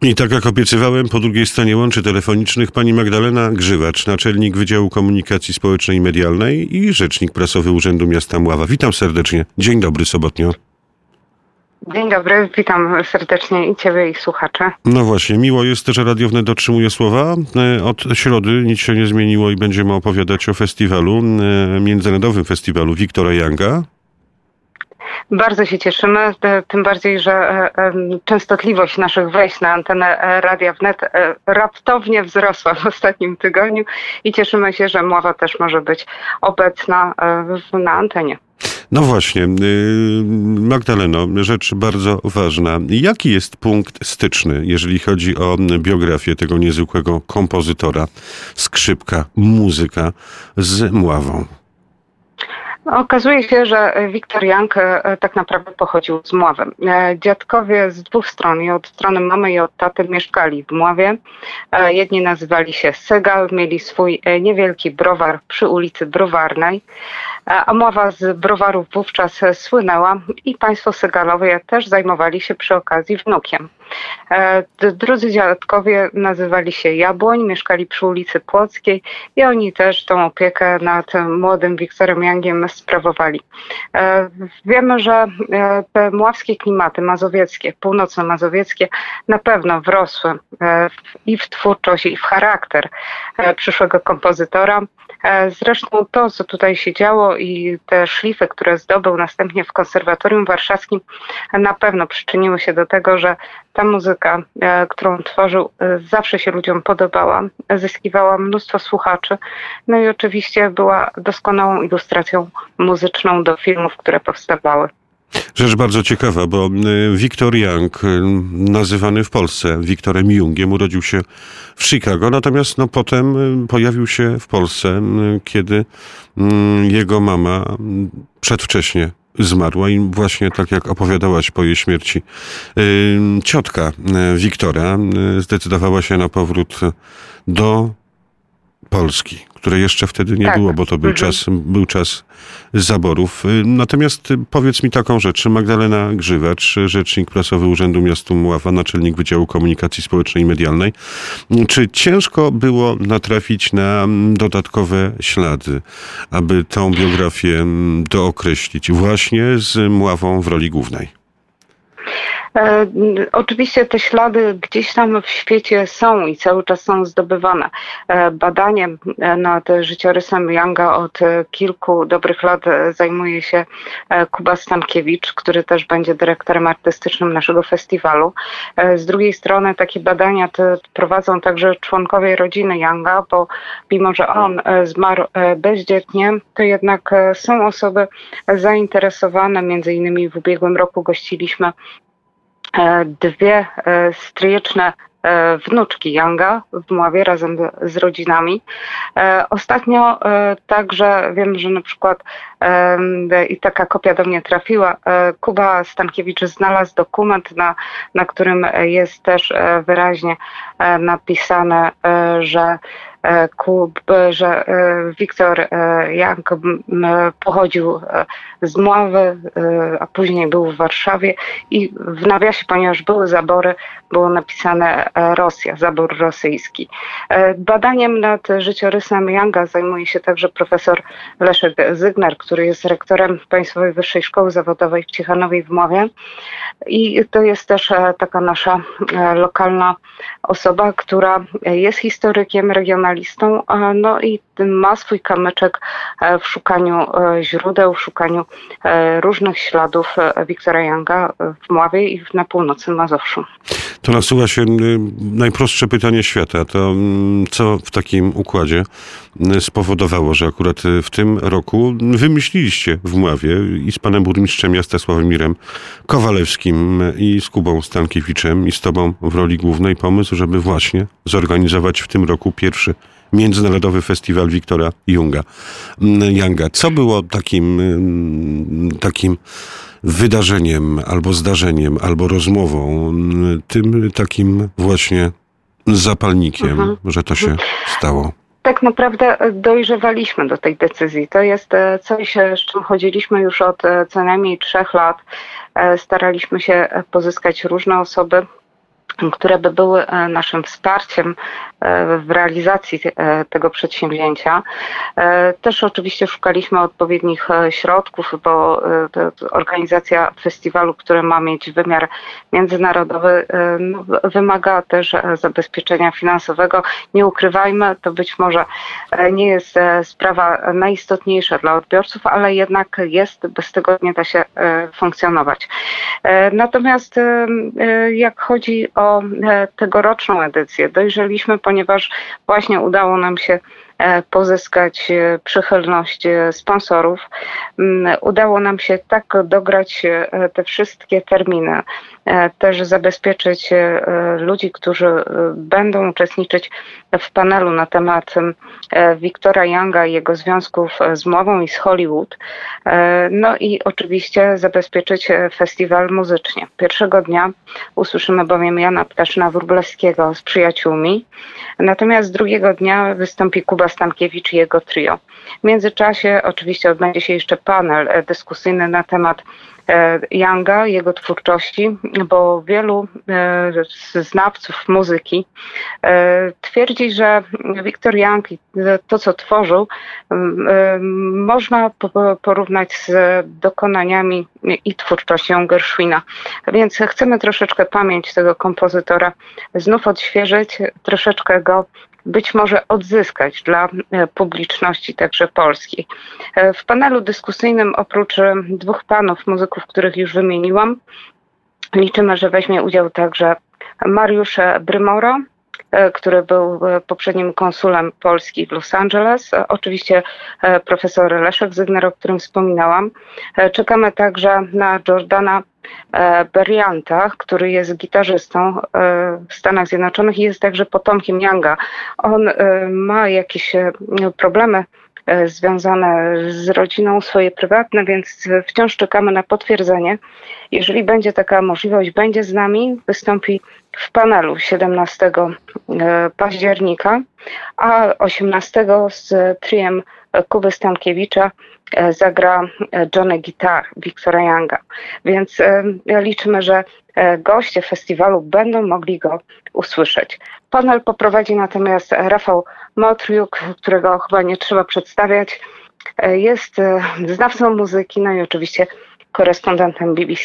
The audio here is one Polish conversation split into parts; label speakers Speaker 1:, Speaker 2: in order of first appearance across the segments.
Speaker 1: I tak jak obiecywałem, po drugiej stronie łączy telefonicznych pani Magdalena Grzywacz, naczelnik Wydziału Komunikacji Społecznej i Medialnej i rzecznik prasowy Urzędu Miasta Mława. Witam serdecznie. Dzień dobry, sobotnio.
Speaker 2: Dzień dobry, witam serdecznie i Ciebie, i słuchaczy.
Speaker 1: No właśnie, miło jest, że Radio Wnet dotrzymuje słowa. Od środy nic się nie zmieniło i będziemy opowiadać o festiwalu, międzynarodowym festiwalu Wiktora Younga.
Speaker 2: Bardzo się cieszymy, tym bardziej, że częstotliwość naszych wejść na antenę Radia Wnet raptownie wzrosła w ostatnim tygodniu i cieszymy się, że Mława też może być obecna na antenie.
Speaker 1: No właśnie, Magdaleno, rzecz bardzo ważna. Jaki jest punkt styczny, jeżeli chodzi o biografię tego niezwykłego kompozytora, skrzypka, muzyka z Mławą?
Speaker 2: Okazuje się, że Wiktor Young tak naprawdę pochodził z Mławy. Dziadkowie z dwóch stron, i od strony mamy i od taty, mieszkali w Mławie. Jedni nazywali się Segal, mieli swój niewielki browar przy ulicy Browarnej, a Mława z browarów wówczas słynęła i państwo Segalowie też zajmowali się przy okazji wnukiem. Drudzy dziadkowie nazywali się Jabłoń, mieszkali przy ulicy Płockiej i oni też tą opiekę nad młodym Wiktorem Youngiem sprawowali. Wiemy, że te mławskie klimaty mazowieckie, północno-mazowieckie na pewno wrosły i w twórczość, i w charakter przyszłego kompozytora. Zresztą to, co tutaj się działo i te szlify, które zdobył następnie w Konserwatorium Warszawskim, na pewno przyczyniły się do tego, że ta muzyka, którą tworzył, zawsze się ludziom podobała, zyskiwała mnóstwo słuchaczy, no i oczywiście była doskonałą ilustracją muzyczną do filmów, które powstawały.
Speaker 1: Rzecz bardzo ciekawa, bo Wiktor Young, nazywany w Polsce Wiktorem Jungiem, urodził się w Chicago, natomiast potem pojawił się w Polsce, kiedy jego mama przedwcześnie zmarła i właśnie tak jak opowiadałaś po jej śmierci, ciotka Wiktora zdecydowała się na powrót do Polski, której jeszcze wtedy nie było, bo to był czas zaborów. Natomiast powiedz mi taką rzecz. Magdalena Grzywacz, rzecznik prasowy Urzędu Miasta Mława, naczelnik Wydziału Komunikacji Społecznej i Medialnej. Czy ciężko było natrafić na dodatkowe ślady, aby tą biografię dookreślić właśnie z Mławą w roli głównej?
Speaker 2: Oczywiście te ślady gdzieś tam w świecie są i cały czas są zdobywane. Badaniem nad życiorysem Younga od kilku dobrych lat zajmuje się Kuba Stankiewicz, który też będzie dyrektorem artystycznym naszego festiwalu. Z drugiej strony takie badania prowadzą także członkowie rodziny Younga, bo mimo, że on zmarł bezdzietnie, to jednak są osoby zainteresowane. Między innymi w ubiegłym roku gościliśmy dwie stryjeczne wnuczki Younga w Mławie razem z rodzinami. Ostatnio także wiem, że na przykład i taka kopia do mnie trafiła, Kuba Stankiewicz znalazł dokument, na którym jest też wyraźnie napisane, że Wiktor Young pochodził z Mławy, a później był w Warszawie i w nawiasie, ponieważ były zabory, było napisane Rosja, zabór rosyjski. Badaniem nad życiorysem Younga zajmuje się także profesor Leszek Zygner, który jest rektorem Państwowej Wyższej Szkoły Zawodowej w Ciechanowie w Mławie. I to jest też taka nasza lokalna osoba, która jest historykiem, regionalistą, no i ma swój kamyczek w szukaniu źródeł, w szukaniu różnych śladów Wiktora Younga w Mławie i na północnym Mazowszu.
Speaker 1: To nasuwa się najprostsze pytanie świata. To co w takim układzie spowodowało, że akurat w tym roku wymyśliliście w Mławie i z panem burmistrzem miasta Sławomirem Kowalewskim i z Kubą Stankiewiczem i z tobą w roli głównej pomysł, żeby właśnie zorganizować w tym roku pierwszy Międzynarodowy Festiwal Wiktora Younga. Co było takim wydarzeniem, albo zdarzeniem, albo rozmową, tym takim właśnie zapalnikiem, że to się stało?
Speaker 2: Tak naprawdę dojrzewaliśmy do tej decyzji. To jest coś, z czym chodziliśmy już od co najmniej 3 lat. Staraliśmy się pozyskać różne osoby, które by były naszym wsparciem w realizacji tego przedsięwzięcia. Też oczywiście szukaliśmy odpowiednich środków, bo organizacja festiwalu, który ma mieć wymiar międzynarodowy, wymaga też zabezpieczenia finansowego. Nie ukrywajmy, to być może nie jest sprawa najistotniejsza dla odbiorców, ale jednak jest, bez tego nie da się funkcjonować. Natomiast jak chodzi o tegoroczną edycję, dojrzeliśmy, ponieważ właśnie udało nam się pozyskać przychylność sponsorów. Udało nam się tak dograć te wszystkie terminy, też zabezpieczyć ludzi, którzy będą uczestniczyć w panelu na temat Victora Younga i jego związków z mową i z Hollywood. No i oczywiście zabezpieczyć festiwal muzycznie. Pierwszego dnia usłyszymy bowiem Jana Ptaszyna-Wróblewskiego z przyjaciółmi, natomiast drugiego dnia wystąpi Kuba Stankiewicz i jego trio. W międzyczasie oczywiście odbędzie się jeszcze panel dyskusyjny na temat Younga, jego twórczości, bo wielu znawców muzyki twierdzi, że Victor Young i to, co tworzył, można porównać z dokonaniami i twórczością Gershwina. Więc chcemy troszeczkę pamięć tego kompozytora znów odświeżyć, troszeczkę go być może odzyskać dla publiczności także polskiej. W panelu dyskusyjnym oprócz dwóch panów muzyków, których już wymieniłam, liczymy, że weźmie udział także Mariusz Brymora, który był poprzednim konsulem Polski w Los Angeles. Oczywiście profesor Leszek Zygner, o którym wspominałam. Czekamy także na Jordana Berianta, który jest gitarzystą w Stanach Zjednoczonych i jest także potomkiem Younga. On ma jakieś problemy związane z rodziną, swoje prywatne, więc wciąż czekamy na potwierdzenie. Jeżeli będzie taka możliwość, będzie z nami, wystąpi w panelu 17 października, a 18 z triem Kuby Stankiewicza zagra Johnny Guitar Victora Younga. Więc liczymy, że goście festiwalu będą mogli go usłyszeć. Panel poprowadzi natomiast Rafał Motriuk, którego chyba nie trzeba przedstawiać. Jest znawcą muzyki, no i oczywiście korespondentem BBC.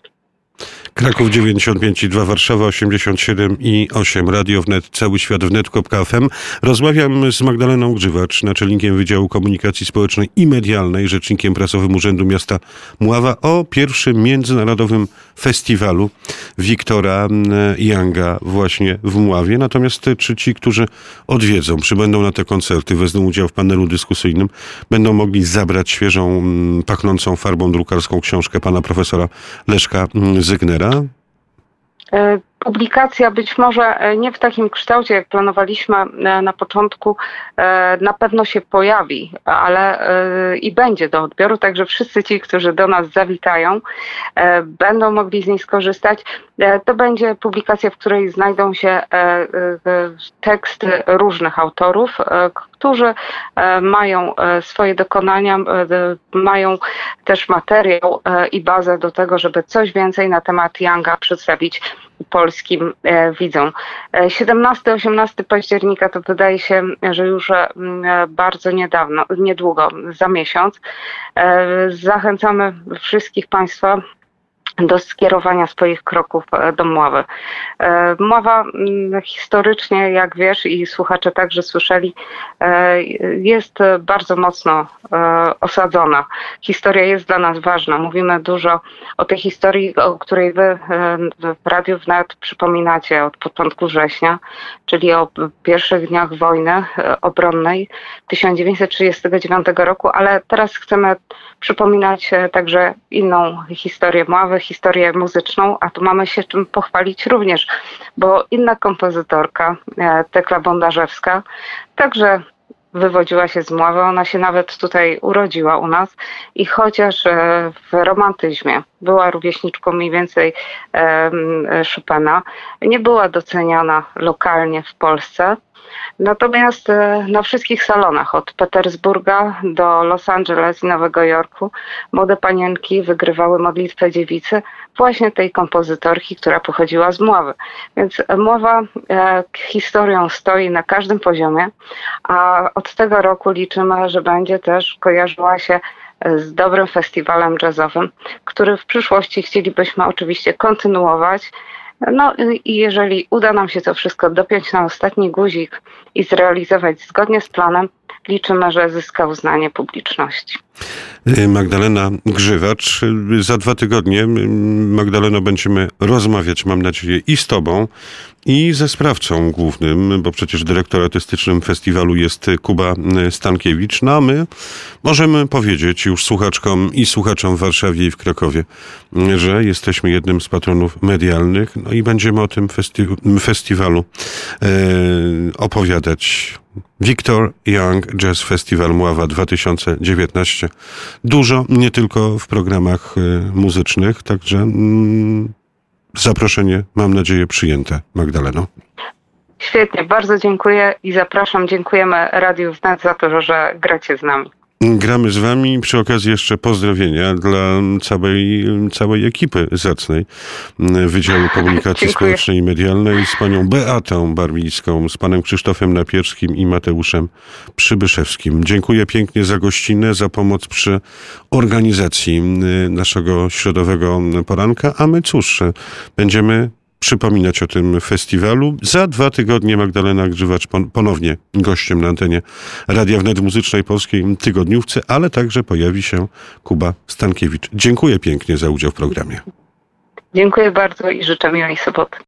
Speaker 1: Kraków 95,2, Warszawa 87,8, Radio Wnet, cały świat wnet.fm. Rozmawiam z Magdaleną Grzywacz, naczelnikiem Wydziału Komunikacji Społecznej i Medialnej, rzecznikiem prasowym Urzędu Miasta Mława o pierwszym międzynarodowym festiwalu Victora Younga właśnie w Mławie. Natomiast czy ci, którzy odwiedzą, przybędą na te koncerty, wezmą udział w panelu dyskusyjnym, będą mogli zabrać świeżą, pachnącą farbą drukarską książkę pana profesora Leszka Zygnera?
Speaker 2: Publikacja być może nie w takim kształcie, jak planowaliśmy na początku, na pewno się pojawi, ale i będzie do odbioru, także wszyscy ci, którzy do nas zawitają, będą mogli z niej skorzystać. To będzie publikacja, w której znajdą się teksty różnych autorów, którzy mają swoje dokonania, mają też materiał i bazę do tego, żeby coś więcej na temat Younga przedstawić polskim widzom. 17-18 października to wydaje się, że już bardzo niedługo, za miesiąc. Zachęcamy wszystkich Państwa do skierowania swoich kroków do Mławy. Mława historycznie, jak wiesz i słuchacze także słyszeli, jest bardzo mocno osadzona. Historia jest dla nas ważna. Mówimy dużo o tej historii, o której wy w Radiu Wnet przypominacie od początku września, czyli o pierwszych dniach wojny obronnej 1939 roku, ale teraz chcemy przypominać także inną historię Mławy, historię muzyczną, a tu mamy się czym pochwalić również, bo inna kompozytorka, Tekla Bondarzewska, także wywodziła się z Mławy, ona się nawet tutaj urodziła u nas i chociaż w romantyzmie była rówieśniczką mniej więcej Chopina, nie była doceniana lokalnie w Polsce, Natomiast na wszystkich salonach, od Petersburga do Los Angeles i Nowego Jorku, młode panienki wygrywały modlitwę dziewicy właśnie tej kompozytorki, która pochodziła z Mławy. Więc Mława historią stoi na każdym poziomie, a od tego roku liczymy, że będzie też kojarzyła się z dobrym festiwalem jazzowym, który w przyszłości chcielibyśmy oczywiście kontynuować. No i jeżeli uda nam się to wszystko dopiąć na ostatni guzik i zrealizować zgodnie z planem, liczymy, że zyska uznanie publiczności.
Speaker 1: Magdalena Grzywacz. Za 2 tygodnie, Magdaleno, będziemy rozmawiać, mam nadzieję, i z tobą, i ze sprawcą głównym, bo przecież dyrektor artystycznym festiwalu jest Kuba Stankiewicz. No a my możemy powiedzieć już słuchaczkom i słuchaczom w Warszawie i w Krakowie, że jesteśmy jednym z patronów medialnych, no i będziemy o tym festiwalu opowiadać. Victor Young Jazz Festival Mława 2019. Dużo, nie tylko w programach muzycznych, także zaproszenie, mam nadzieję, przyjęte. Magdaleno.
Speaker 2: Świetnie, bardzo dziękuję i zapraszam. Dziękujemy Radiu Wnet za to, że gracie z nami.
Speaker 1: Gramy z wami. Przy okazji jeszcze pozdrowienia dla całej ekipy zacnej Wydziału Komunikacji Społecznej i Medialnej z panią Beatą Barwicką, z panem Krzysztofem Napierskim i Mateuszem Przybyszewskim. Dziękuję pięknie za gościnę, za pomoc przy organizacji naszego środowego poranka, a my cóż, będziemy przypominać o tym festiwalu. Za 2 tygodnie Magdalena Grzywacz ponownie gościem na antenie Radia Wnet Muzycznej Polskiej Tygodniówce, ale także pojawi się Kuba Stankiewicz. Dziękuję pięknie za udział w programie.
Speaker 2: Dziękuję bardzo i życzę miłej soboty.